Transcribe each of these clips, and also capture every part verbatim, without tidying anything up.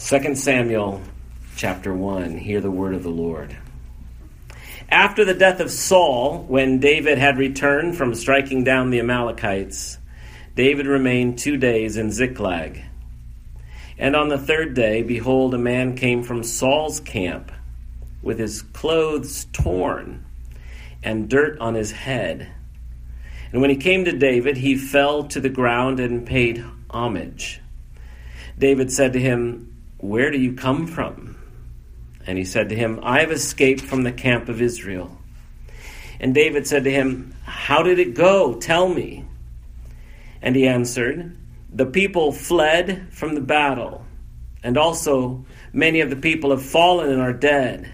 Second Samuel chapter one, hear the word of the Lord. After the death of Saul, when David had returned from striking down the Amalekites, David remained two days in Ziklag. And on the third day, behold, a man came from Saul's camp with his clothes torn and dirt on his head. And when he came to David, he fell to the ground and paid homage. David said to him, "Where do you come from?" And he said to him, "I have escaped from the camp of Israel." And David said to him, "How did it go? Tell me." And he answered, "The people fled from the battle, and also many of the people have fallen and are dead.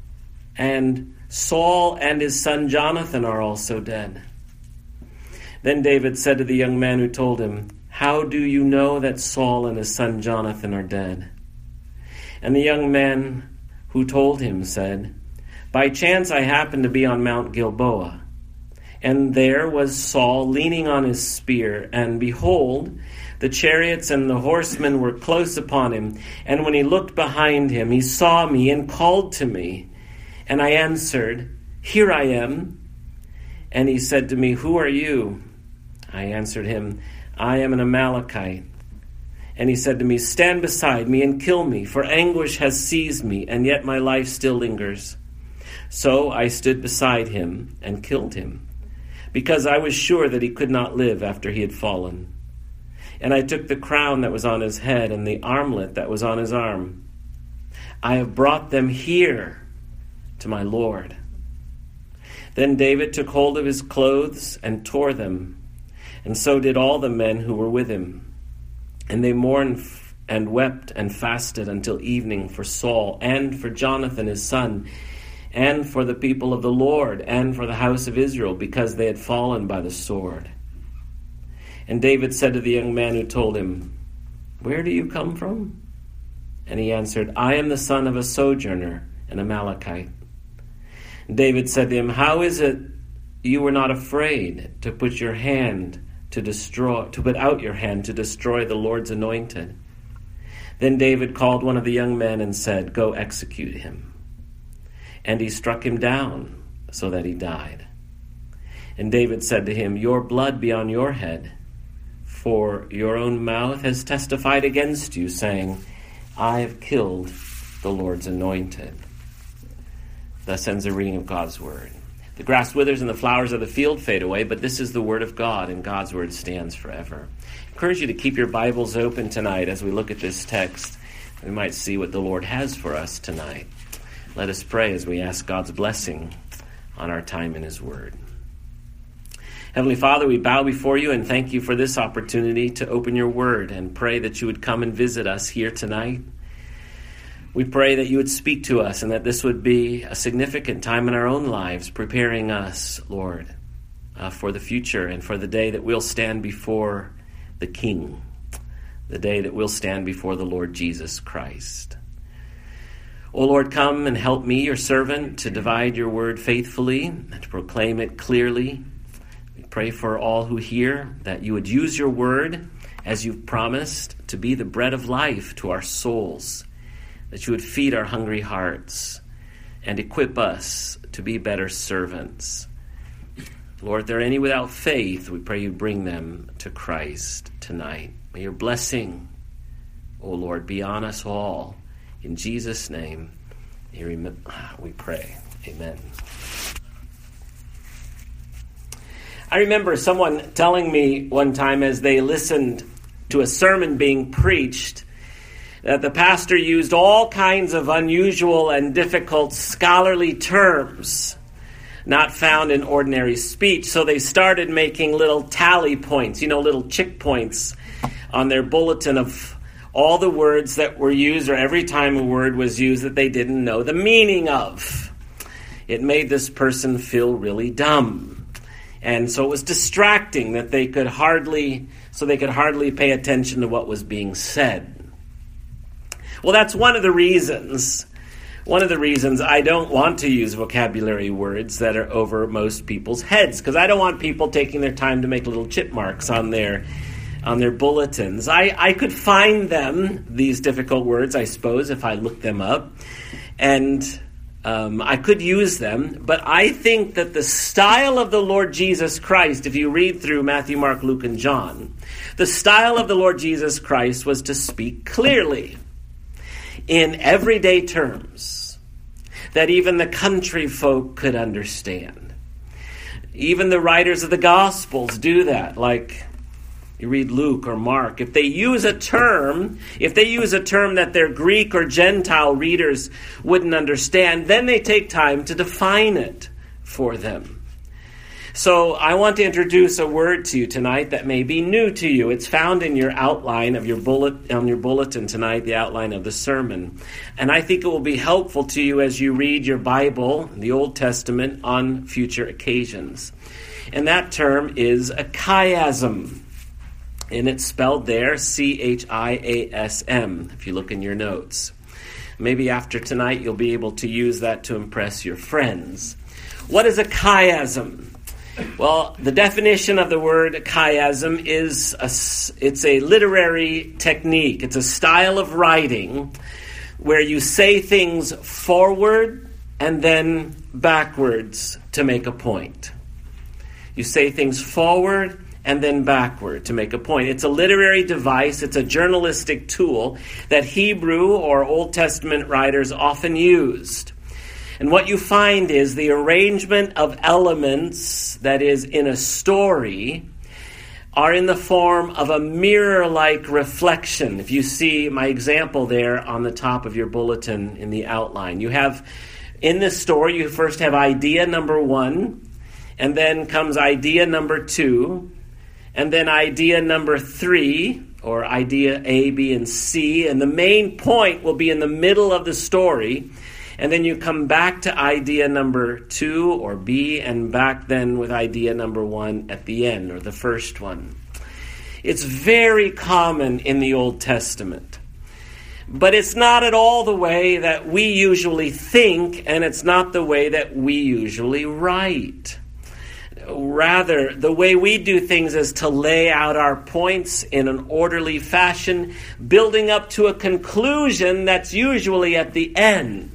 And Saul and his son Jonathan are also dead." Then David said to the young man who told him, "How do you know that Saul and his son Jonathan are dead?" And the young man who told him said, "By chance I happened to be on Mount Gilboa, and there was Saul leaning on his spear, and behold, the chariots and the horsemen were close upon him. And when he looked behind him, he saw me and called to me. And I answered, 'Here I am.' And he said to me, 'Who are you?' I answered him, 'I am an Amalekite.' And he said to me, 'Stand beside me and kill me, for anguish has seized me, and yet my life still lingers.' So I stood beside him and killed him, because I was sure that he could not live after he had fallen. And I took the crown that was on his head and the armlet that was on his arm. I have brought them here to my Lord." Then David took hold of his clothes and tore them, and so did all the men who were with him. And they mourned and wept and fasted until evening for Saul and for Jonathan his son, and for the people of the Lord and for the house of Israel, because they had fallen by the sword. And David said to the young man who told him, "Where do you come from?" And he answered, "I am the son of a sojourner, an Amalekite." And David said to him, "How is it you were not afraid to put your hand to destroy, to put out your hand to destroy the Lord's anointed?" Then David called one of the young men and said, "Go execute him." And he struck him down so that he died. And David said to him, "Your blood be on your head, for your own mouth has testified against you, saying, 'I have killed the Lord's anointed.'" Thus ends the reading of God's word. The grass withers and the flowers of the field fade away, but this is the word of God, and God's word stands forever. I encourage you to keep your Bibles open tonight as we look at this text. We might see what the Lord has for us tonight. Let us pray as we ask God's blessing on our time in his word. Heavenly Father, we bow before you and thank you for this opportunity to open your word, and pray that you would come and visit us here tonight. We pray that you would speak to us and that this would be a significant time in our own lives, preparing us, Lord, uh, for the future and for the day that we'll stand before the King, the day that we'll stand before the Lord Jesus Christ. O Lord, come and help me, your servant, to divide your word faithfully and to proclaim it clearly. We pray for all who hear that you would use your word as you've promised to be the bread of life to our souls, that you would feed our hungry hearts and equip us to be better servants. Lord, if there are any without faith, we pray you bring them to Christ tonight. May your blessing, O Lord, be on us all. In Jesus' name, we pray. Amen. I remember someone telling me one time as they listened to a sermon being preached that the pastor used all kinds of unusual and difficult scholarly terms not found in ordinary speech. So they started making little tally points, you know, little chick points on their bulletin of all the words that were used, or every time a word was used that they didn't know the meaning of. It made this person feel really dumb. And so it was distracting that they could hardly, so they could hardly pay attention to what was being said. Well, that's one of the reasons, one of the reasons I don't want to use vocabulary words that are over most people's heads, because I don't want people taking their time to make little chip marks on their on their bulletins. I, I could find them, these difficult words, I suppose, if I looked them up. And um, I could use them. But I think that the style of the Lord Jesus Christ, if you read through Matthew, Mark, Luke, and John, the style of the Lord Jesus Christ was to speak clearly in everyday terms that even the country folk could understand. Even the writers of the Gospels do that, like you read Luke or Mark. If they use a term, if they use a term that their Greek or Gentile readers wouldn't understand, then they take time to define it for them. So I want to introduce a word to you tonight that may be new to you. It's found in your outline of your bullet on your bulletin tonight, the outline of the sermon. And I think it will be helpful to you as you read your Bible, the Old Testament, on future occasions. And that term is a chiasm. And it's spelled there, C H I A S M, if you look in your notes. Maybe after tonight you'll be able to use that to impress your friends. What is a chiasm? Well, the definition of the word chiasm is a, it's a literary technique. It's a style of writing where you say things forward and then backwards to make a point. You say things forward and then backward to make a point. It's a literary device. It's a journalistic tool that Hebrew or Old Testament writers often used. And what you find is the arrangement of elements that is in a story are in the form of a mirror-like reflection. If you see my example there on the top of your bulletin in the outline, you have in this story, you first have idea number one, and then comes idea number two, and then idea number three, or idea A, B, and C, and the main point will be in the middle of the story. And then you come back to idea number two or B and back then with idea number one at the end, or the first one. It's very common in the Old Testament. But it's not at all the way that we usually think, and it's not the way that we usually write. Rather, the way we do things is to lay out our points in an orderly fashion, building up to a conclusion that's usually at the end.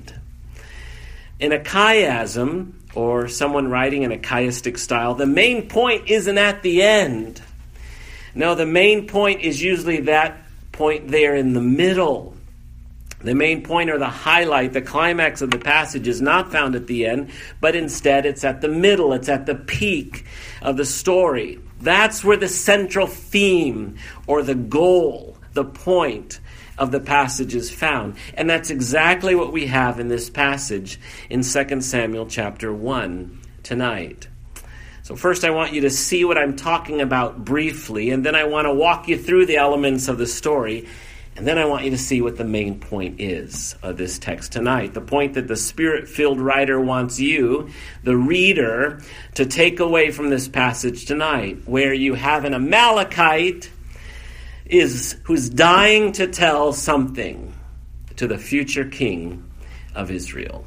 In a chiasm, or someone writing in a chiastic style, the main point isn't at the end. No, the main point is usually that point there in the middle. The main point or the highlight, the climax of the passage is not found at the end, but instead it's at the middle, it's at the peak of the story. That's where the central theme or the goal, the point of the passage is found. And that's exactly what we have in this passage in Second Samuel chapter one tonight. So first I want you to see what I'm talking about briefly, and then I want to walk you through the elements of the story, and then I want you to see what the main point is of this text tonight. The point that the Spirit-filled writer wants you, the reader, to take away from this passage tonight, where you have an Amalekite is who's dying to tell something to the future king of Israel.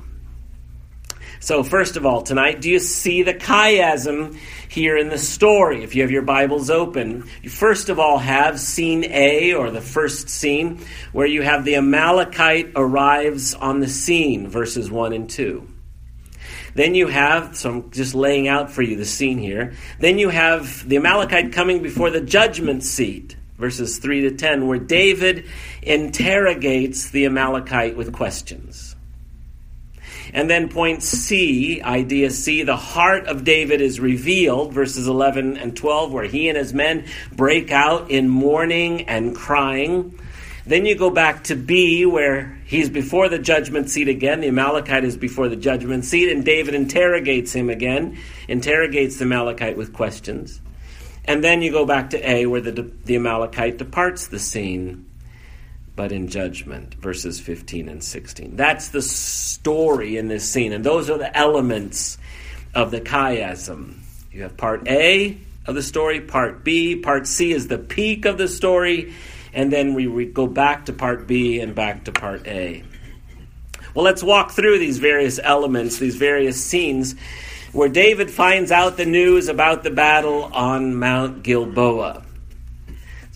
So first of all, tonight, do you see the chiasm here in the story? If you have your Bibles open, you first of all have scene A, or the first scene, where you have the Amalekite arrives on the scene, verses one and two. Then you have, so I'm just laying out for you the scene here. Then you have the Amalekite coming before the judgment seat, verses three to ten, where David interrogates the Amalekite with questions. And then point C, idea C, the heart of David is revealed, verses eleven and twelve, where he and his men break out in mourning and crying. Then you go back to B, where he's before the judgment seat again. The Amalekite is before the judgment seat, and David interrogates him again, interrogates the Amalekite with questions. And then you go back to A, where the, the Amalekite departs the scene, but in judgment, verses fifteen and sixteen. That's the story in this scene, and those are the elements of the chiasm. You have part A of the story, part B, part C is the peak of the story, and then we, we go back to part B and back to part A. Well, let's walk through these various elements, these various scenes, where David finds out the news about the battle on Mount Gilboa.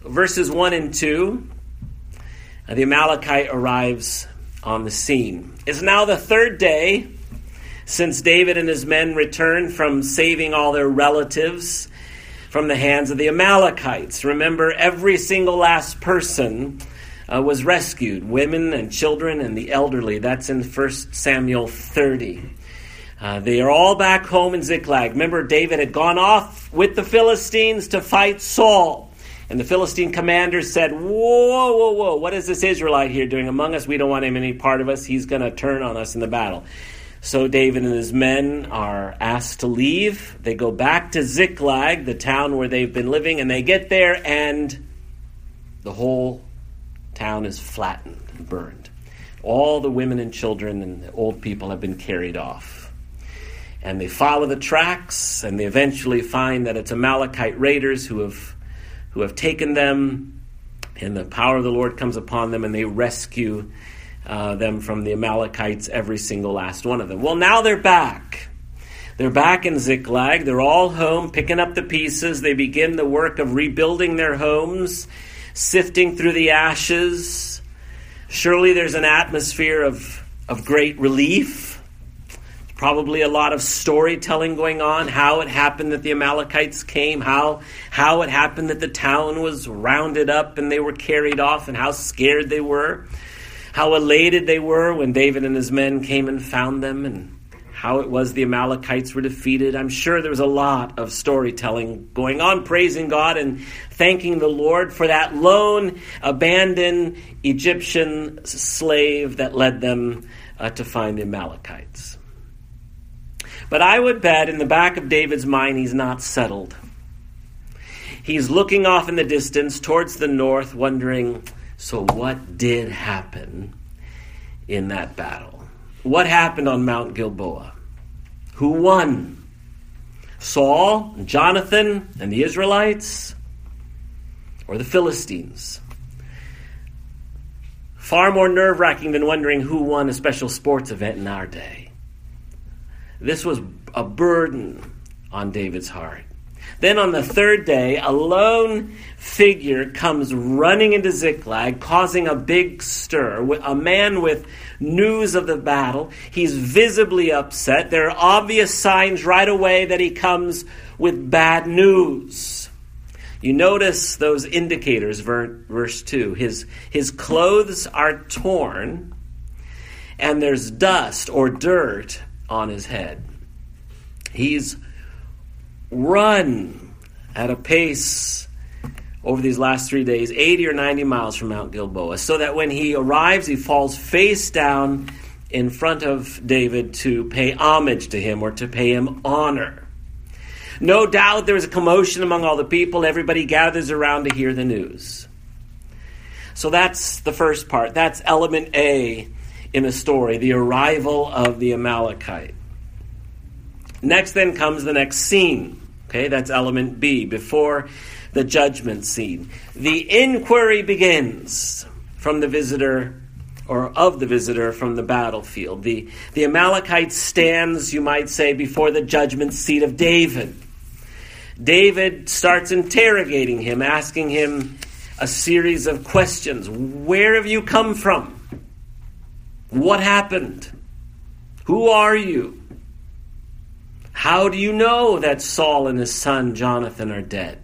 verses one and two, the Amalekite arrives on the scene. It's now the third day since David and his men returned from saving all their relatives from the hands of the Amalekites. Remember, every single last person uh, was rescued, women and children and the elderly. That's in First Samuel thirty. Uh, they are all back home in Ziklag. Remember, David had gone off with the Philistines to fight Saul. And the Philistine commander said, whoa, whoa, whoa, what is this Israelite here doing among us? We don't want him any part of us. He's going to turn on us in the battle. So David and his men are asked to leave. They go back to Ziklag, the town where they've been living, and they get there, and the whole town is flattened and burned. All the women and children and the old people have been carried off. And they follow the tracks, and they eventually find that it's Amalekite raiders who have who have taken them, and the power of the Lord comes upon them, and they rescue uh, them from the Amalekites, every single last one of them. Well, now they're back. They're back in Ziklag. They're all home, picking up the pieces. They begin the work of rebuilding their homes, sifting through the ashes. Surely there's an atmosphere of, of great relief. Probably a lot of storytelling going on, how it happened that the Amalekites came, how how it happened that the town was rounded up and they were carried off, and how scared they were, how elated they were when David and his men came and found them, and how it was the Amalekites were defeated. I'm sure there was a lot of storytelling going on, praising God and thanking the Lord for that lone, abandoned Egyptian slave that led them uh, to find the Amalekites. But I would bet in the back of David's mind, he's not settled. He's looking off in the distance towards the north, wondering, so what did happen in that battle? What happened on Mount Gilboa? Who won? Saul, and Jonathan, and the Israelites? Or the Philistines? Far more nerve-wracking than wondering who won a special sports event in our day. This was a burden on David's heart. Then on the third day, a lone figure comes running into Ziklag, causing a big stir. A man with news of the battle. He's visibly upset. There are obvious signs right away that he comes with bad news. You notice those indicators, verse two. His, his clothes are torn, and there's dust or dirt on his head. He's run at a pace over these last three days, eighty or ninety miles from Mount Gilboa, so that when he arrives, he falls face down in front of David to pay homage to him or to pay him honor. No doubt there is a commotion among all the people. Everybody gathers around to hear the news. So that's the first part. That's element A in the story, the arrival of the Amalekite. Next then comes the next scene. Okay, that's element B, before the judgment scene. The inquiry begins from the visitor, or of the visitor from the battlefield. The, the Amalekite stands, you might say, before the judgment seat of David. David starts interrogating him, asking him a series of questions. Where have you come from? What happened? Who are you? How do you know that Saul and his son Jonathan are dead?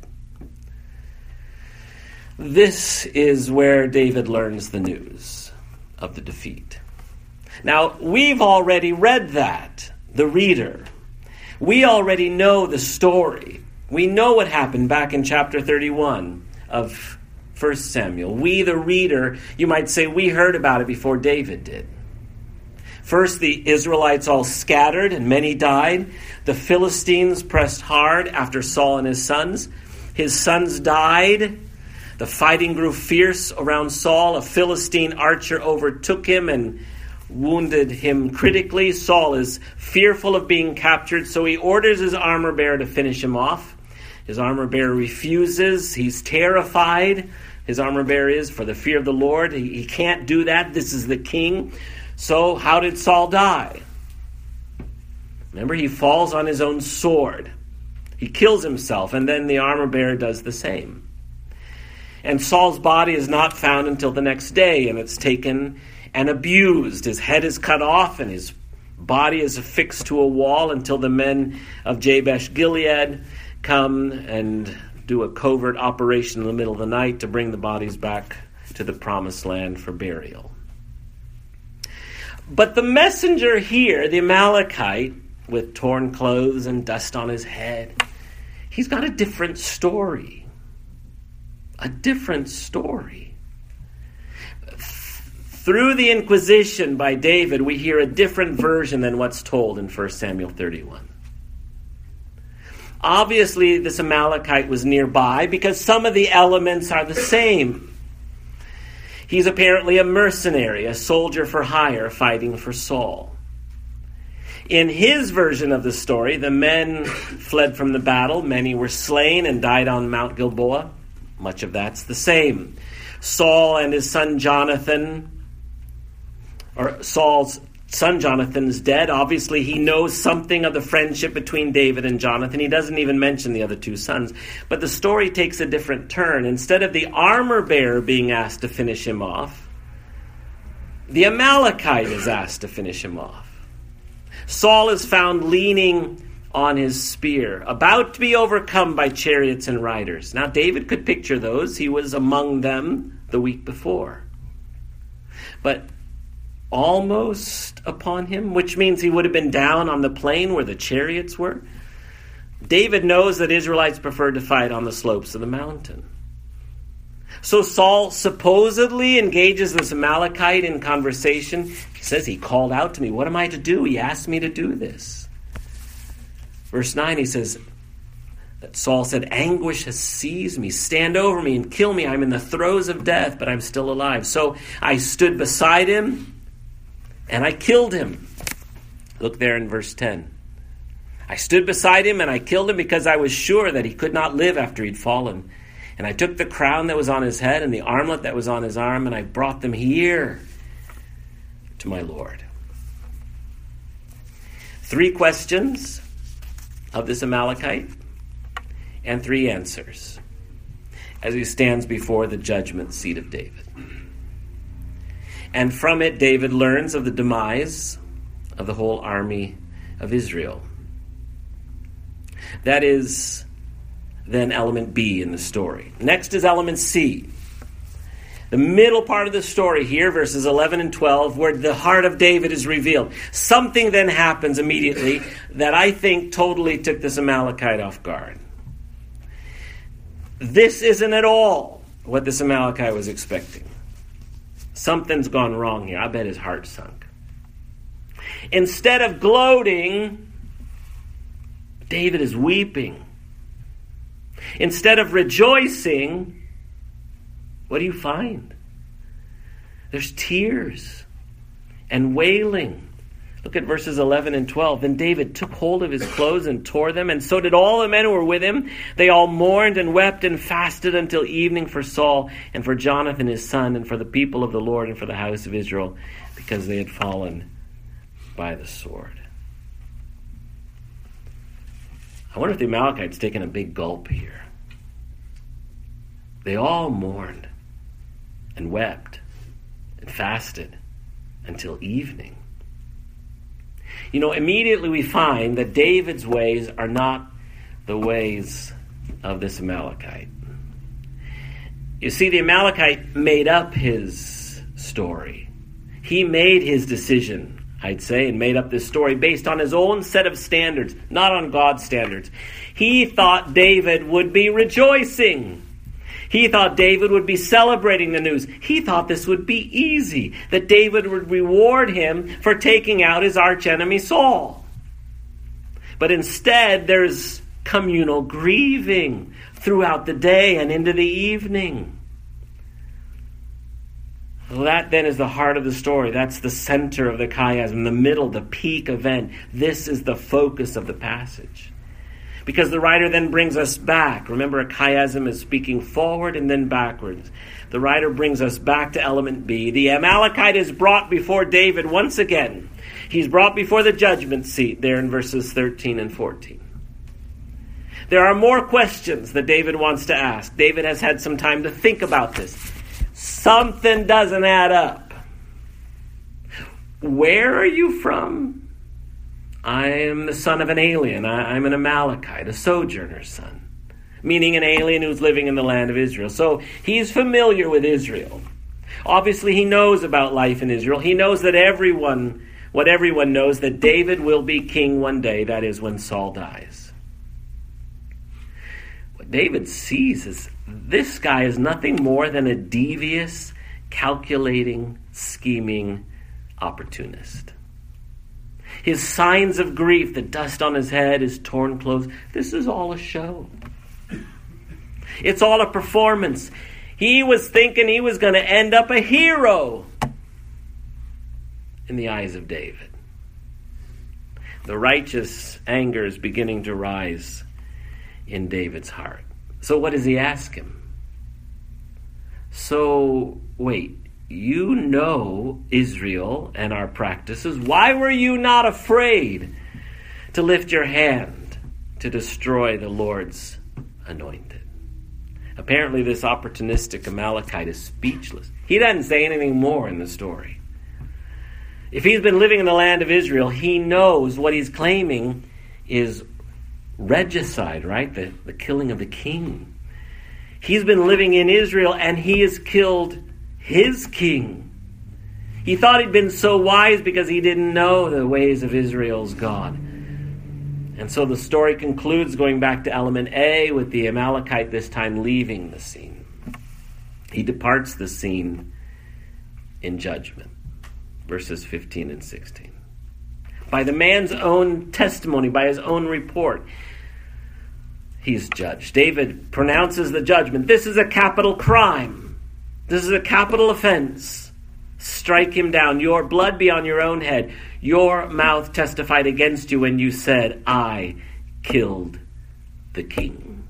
This is where David learns the news of the defeat. Now, we've already read that, the reader. We already know the story. We know what happened back in chapter thirty-one of First Samuel. We, the reader, you might say, we heard about it before David did. First, the Israelites all scattered, and many died. The Philistines pressed hard after Saul and his sons. His sons died. The fighting grew fierce around Saul. A Philistine archer overtook him and wounded him critically. Saul is fearful of being captured, so he orders his armor bearer to finish him off. His armor bearer refuses. He's terrified. His armor bearer is, for the fear of the Lord. He, he can't do that. This is the king. So how did Saul die? Remember, he falls on his own sword. He kills himself, and then the armor bearer does the same. And Saul's body is not found until the next day, and it's taken and abused. His head is cut off, and his body is affixed to a wall until the men of Jabesh Gilead come and do a covert operation in the middle of the night to bring the bodies back to the promised land for burial. But the messenger here, the Amalekite, with torn clothes and dust on his head, he's got a different story. A different story. Through the Inquisition by David, we hear a different version than what's told in First Samuel thirty-one. Obviously, this Amalekite was nearby because some of the elements are the same. He's apparently a mercenary, a soldier for hire fighting for Saul. In his version of the story, the men fled from the battle. Many were slain and died on Mount Gilboa. Much of that's the same. Saul and his son Jonathan, or Saul's son Jonathan is dead. Obviously, he knows something of the friendship between David and Jonathan. He doesn't even mention the other two sons. But the story takes a different turn. Instead of the armor bearer being asked to finish him off, the Amalekite is asked to finish him off. Saul is found leaning on his spear, about to be overcome by chariots and riders. Now, David could picture those. He was among them the week before. But almost upon him, which means he would have been down on the plain where the chariots were. David knows that Israelites preferred to fight on the slopes of the mountain. So Saul supposedly engages this Amalekite in conversation. He says, he called out to me. What am I to do? He asked me to do this. Verse nine, he says that Saul said, anguish has seized me. Stand over me and kill me. I'm in the throes of death, but I'm still alive. So I stood beside him and I killed him. Look there in verse ten. I stood beside him and I killed him because I was sure that he could not live after he'd fallen. And I took the crown that was on his head and the armlet that was on his arm, and I brought them here to my Lord. Three questions of this Amalekite and three answers as he stands before the judgment seat of David. And from it, David learns of the demise of the whole army of Israel. That is then element B in the story. Next is element C. The middle part of the story here, verses eleven and twelve, where the heart of David is revealed. Something then happens immediately that I think totally took this Amalekite off guard. This isn't at all what this Amalekite was expecting. Something's gone wrong here. I bet his heart sunk. Instead of gloating, David is weeping. Instead of rejoicing, what do you find? There's tears and wailing. Look at verses eleven and twelve. Then David took hold of his clothes and tore them, and so did all the men who were with him. They all mourned and wept and fasted until evening for Saul and for Jonathan his son and for the people of the Lord and for the house of Israel, because they had fallen by the sword. I wonder if the Amalekite's taken a big gulp here. They all mourned and wept and fasted until evening. You know, immediately we find that David's ways are not the ways of this Amalekite. You see, the Amalekite made up his story. He made his decision, I'd say, and made up this story based on his own set of standards, not on God's standards. He thought David would be rejoicing. He thought David would be celebrating the news. He thought this would be easy, that David would reward him for taking out his archenemy Saul. But instead, there's communal grieving throughout the day and into the evening. Well, that then is the heart of the story. That's the center of the chiasm, the middle, the peak event. This is the focus of the passage. Because the writer then brings us back. Remember, a chiasm is speaking forward and then backwards. The writer brings us back to element B. The Amalekite is brought before David once again. He's brought before the judgment seat there in verses thirteen and fourteen. There are more questions that David wants to ask. David has had some time to think about this. Something doesn't add up. Where are you from? I am the son of an alien. I, I'm an Amalekite, a sojourner's son, meaning an alien who's living in the land of Israel. So he's familiar with Israel. Obviously, he knows about life in Israel. He knows that everyone, what everyone knows, that David will be king one day. That is when Saul dies. What David sees is this guy is nothing more than a devious, calculating, scheming opportunist. His signs of grief, the dust on his head, his torn clothes, this is all a show. It's all a performance. He was thinking he was going to end up a hero in the eyes of David. The righteous anger is beginning to rise in David's heart. So what does he ask him? So, wait, you know Israel and our practices. Why were you not afraid to lift your hand to destroy the Lord's anointed? Apparently this opportunistic Amalekite is speechless. He doesn't say anything more in the story. If he's been living in the land of Israel, he knows what he's claiming is regicide, right? The, the killing of the king. He's been living in Israel and he has killed his king. He thought he'd been so wise because he didn't know the ways of Israel's God. And so the story concludes going back to element A with the Amalekite this time leaving the scene. He departs the scene in judgment. Verses fifteen and sixteen. By the man's own testimony, by his own report, he's judged. David pronounces the judgment. This is a capital crime. This is a capital offense. Strike him down. Your blood be on your own head. Your mouth testified against you when you said, I killed the king.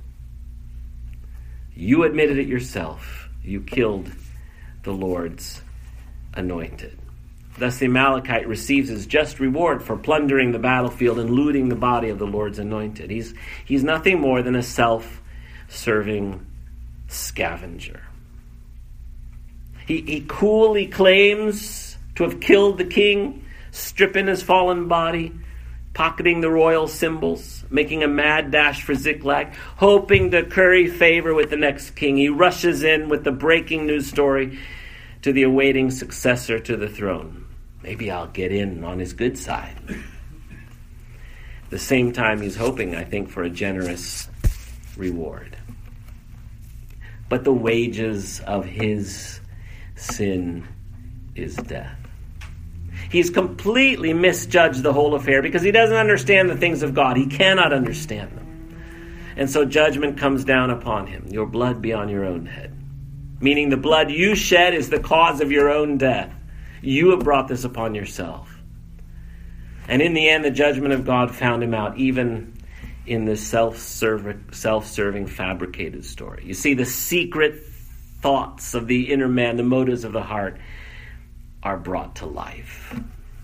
You admitted it yourself. You killed the Lord's anointed. Thus the Amalekite receives his just reward for plundering the battlefield and looting the body of the Lord's anointed. He's, he's nothing more than a self-serving scavenger. He, he coolly claims to have killed the king, stripping his fallen body, pocketing the royal symbols, making a mad dash for Ziklag, hoping to curry favor with the next king. He rushes in with the breaking news story to the awaiting successor to the throne. Maybe I'll get in on his good side. At the same time, he's hoping, I think, for a generous reward. But the wages of his sin is death. He's completely misjudged the whole affair because he doesn't understand the things of God. He cannot understand them. And so judgment comes down upon him. Your blood be on your own head. Meaning the blood you shed is the cause of your own death. You have brought this upon yourself. And in the end, the judgment of God found him out, even in this self-serving, self-serving fabricated story. You see, the secret thoughts of the inner man, the motives of the heart, are brought to life.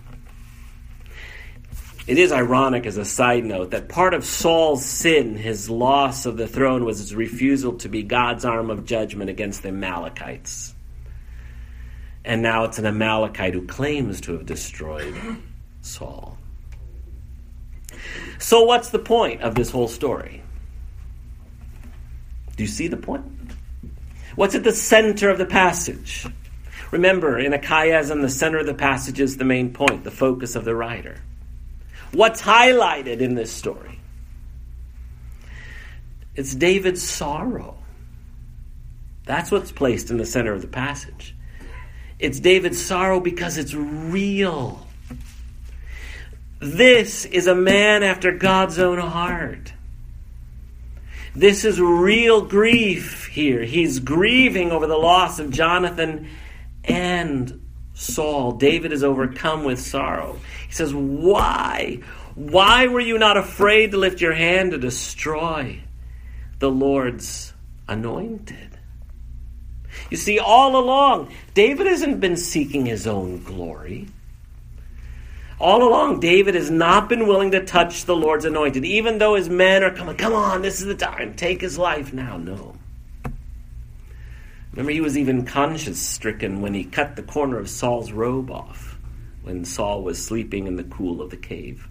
It is ironic, as a side note, that part of Saul's sin, his loss of the throne, was his refusal to be God's arm of judgment against the Amalekites. And now it's an Amalekite who claims to have destroyed Saul. So what's the point of this whole story? Do you see the point? What's at the center of the passage? Remember, in a chiasm, the center of the passage is the main point, the focus of the writer. What's highlighted in this story? It's David's sorrow. That's what's placed in the center of the passage. It's David's sorrow because it's real. This is a man after God's own heart. This is real grief here. He's grieving over the loss of Jonathan and Saul. David is overcome with sorrow. He says, why? Why were you not afraid to lift your hand to destroy the Lord's anointed? You see, all along, David hasn't been seeking his own glory. All along, David has not been willing to touch the Lord's anointed, even though his men are coming, come on, this is the time, take his life now. No. Remember, he was even conscience-stricken when he cut the corner of Saul's robe off when Saul was sleeping in the cool of the cave.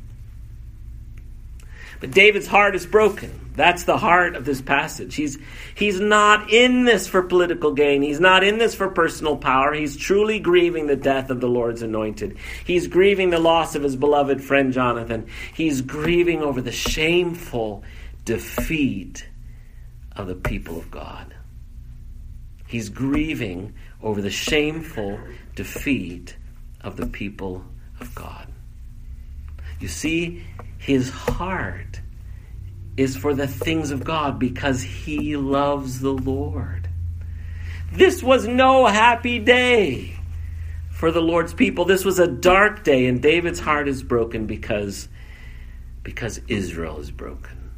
But David's heart is broken. That's the heart of this passage. He's, he's not in this for political gain. He's not in this for personal power. He's truly grieving the death of the Lord's anointed. He's grieving the loss of his beloved friend Jonathan. He's grieving over the shameful defeat of the people of God. He's grieving over the shameful defeat of the people of God. You see, his heart is for the things of God because he loves the Lord. This was no happy day for the Lord's people. This was a dark day, and David's heart is broken because, because Israel is broken.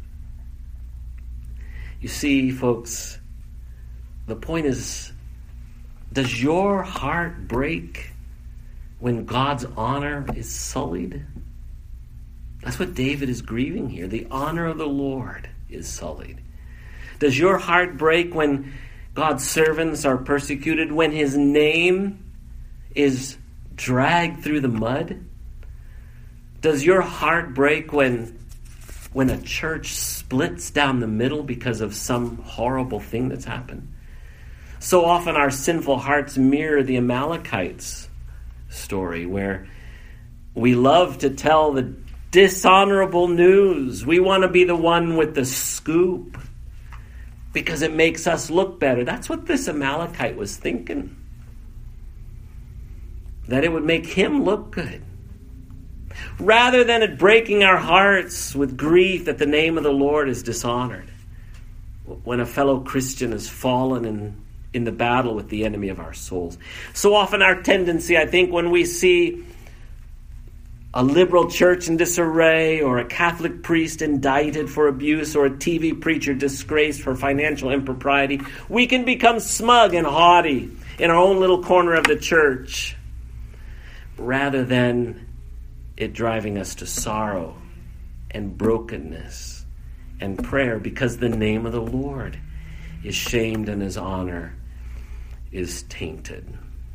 You see, folks, the point is, does your heart break when God's honor is sullied? That's what David is grieving here. The honor of the Lord is sullied. Does your heart break when God's servants are persecuted, when his name is dragged through the mud? Does your heart break when, when a church splits down the middle because of some horrible thing that's happened? So often our sinful hearts mirror the Amalekites' story, where we love to tell the dishonorable news. We want to be the one with the scoop because it makes us look better. That's what this Amalekite was thinking. That it would make him look good. Rather than it breaking our hearts with grief that the name of the Lord is dishonored when a fellow Christian has fallen in, in the battle with the enemy of our souls. So often our tendency, I think, when we see a liberal church in disarray, or a Catholic priest indicted for abuse, or a T V preacher disgraced for financial impropriety, we can become smug and haughty in our own little corner of the church, rather than it driving us to sorrow and brokenness and prayer, because the name of the Lord is shamed and his honor is tainted.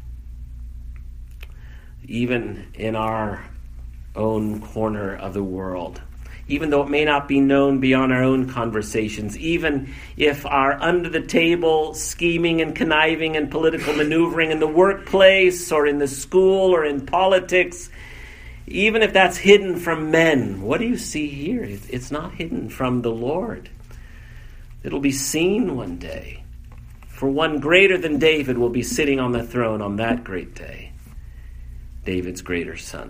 Even in our own corner of the world, even though it may not be known beyond our own conversations, even if our under-the-table scheming and conniving and political maneuvering in the workplace or in the school or in politics, even if that's hidden from men, what do you see here? It's not hidden from the Lord. It'll be seen one day. For one greater than David will be sitting on the throne on that great day, David's greater son,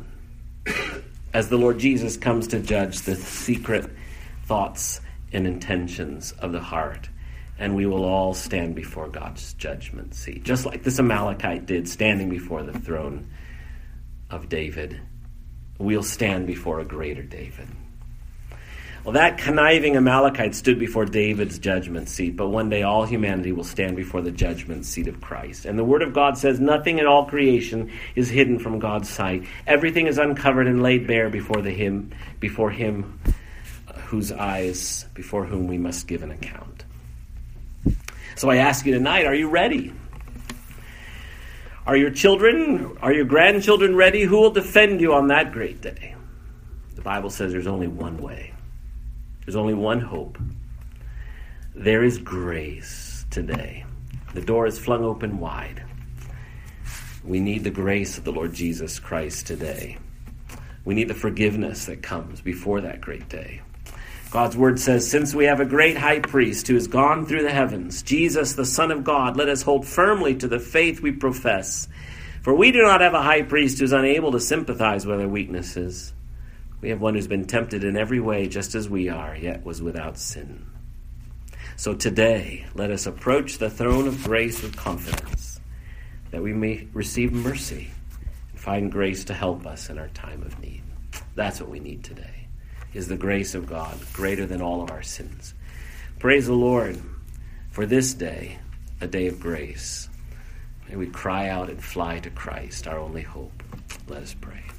as the Lord Jesus comes to judge the secret thoughts and intentions of the heart. And we will all stand before God's judgment seat, just like this Amalekite did, standing before the throne of David. We'll stand before a greater David. Well, that conniving Amalekite stood before David's judgment seat, but one day all humanity will stand before the judgment seat of Christ. And the Word of God says nothing in all creation is hidden from God's sight. Everything is uncovered and laid bare before the him, before him whose eyes, before whom we must give an account. So I ask you tonight, are you ready? Are your children, are your grandchildren ready? Who will defend you on that great day? The Bible says there's only one way. There's only one hope. There is grace today. The door is flung open wide. We need the grace of the Lord Jesus Christ today. We need the forgiveness that comes before that great day. God's word says, since we have a great high priest who has gone through the heavens, Jesus, the Son of God, let us hold firmly to the faith we profess. For we do not have a high priest who is unable to sympathize with our weaknesses. We have one who's been tempted in every way, just as we are, yet was without sin. So today, let us approach the throne of grace with confidence, that we may receive mercy and find grace to help us in our time of need. That's what we need today, is the grace of God, greater than all of our sins. Praise the Lord for this day, a day of grace. May we cry out and fly to Christ, our only hope. Let us pray.